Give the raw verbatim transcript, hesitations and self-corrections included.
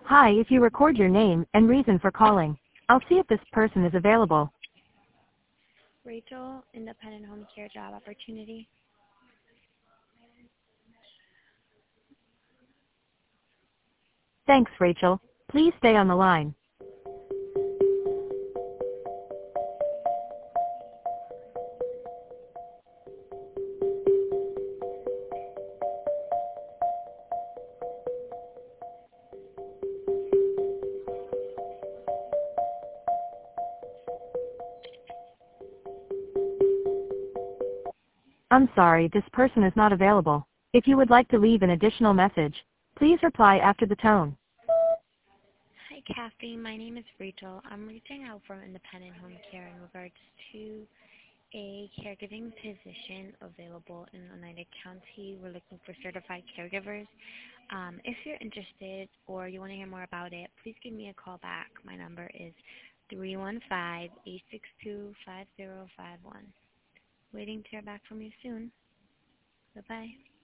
Hi, if you record your name and reason for calling, I'll see if this person is available. Rachel, independent home care job opportunity. Thanks, Rachel. Please stay on the line. I'm sorry, this person is not available. If you would like to leave an additional message, please reply after the tone. Hi, Kathy. My name is Rachel. I'm reaching out from independent home care in regards to a caregiving position available in Oneida County. We're looking for certified caregivers. Um, if you're interested or you want to hear more about it, please give me a call back. My number is three one five, eight six two, five zero five one. Waiting to hear back from you soon. Bye-bye.